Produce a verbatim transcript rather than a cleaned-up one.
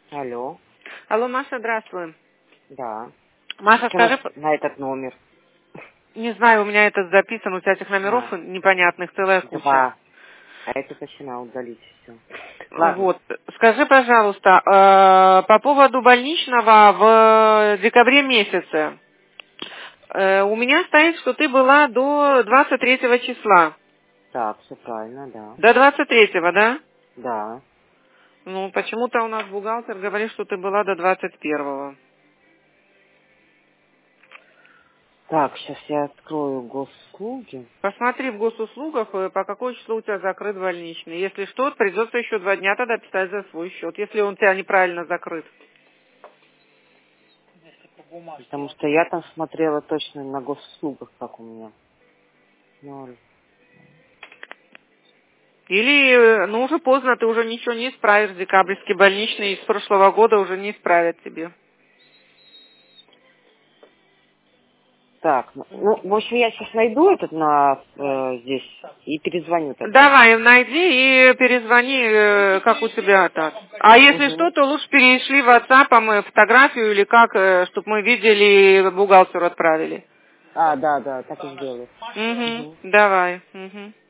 Алло. Алло, Маша, здравствуй. Да. Маша, Почему скажи, на этот номер? не знаю, у меня это записано, у тебя этих номеров А, непонятных целая куча. два. А это точно удалить все. Ладно. Вот. Скажи, пожалуйста, э, по поводу больничного в декабре месяце. Э, у меня стоит, что ты была до двадцать третьего числа. Так, все правильно, да. До двадцать третьего, да? Да. Ну, почему-то у нас бухгалтер говорит, что ты была до двадцать первого. Так, сейчас я открою госуслуги. Посмотри в госуслугах, э, по какое число у тебя закрыт больничный. Если что, придется еще два дня тогда писать за свой счет, если он у тебя неправильно закрыт. Потому что я там смотрела точно на госуслугах, как у меня. Ноль. Или, э, ну, уже поздно, ты уже ничего не исправишь, декабрьский больничный из прошлого года уже не исправят тебе. Так, ну, ну, в общем, я сейчас найду этот на э, здесь и перезвоню тогда. Давай, найди и перезвони, э, как у тебя так. А если что, Угу. то лучше перешли в WhatsApp э, фотографию или как, чтобы мы видели, бухгалтеру отправили. А, да, да, так и сделаю. Угу, Угу. давай. Угу.